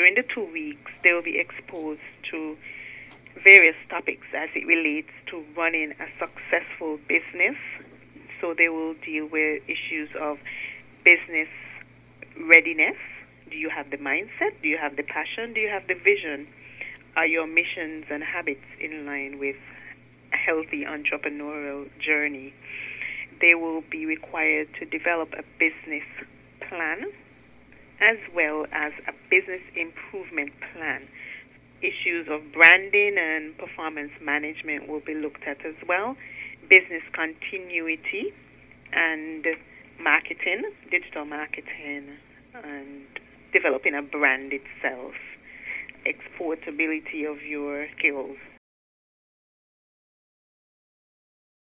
during the 2 weeks, they will be exposed to various topics as it relates to running a successful business. So they will deal with issues of business readiness. Do you have the mindset? Do you have the passion? Do you have the vision? Are your missions and habits in line with a healthy entrepreneurial journey? They will be required to develop a business plan as well as a business improvement plan. Issues of branding and performance management will be looked at as well. Business continuity and marketing, digital marketing, and developing a brand itself. Exportability of your skills.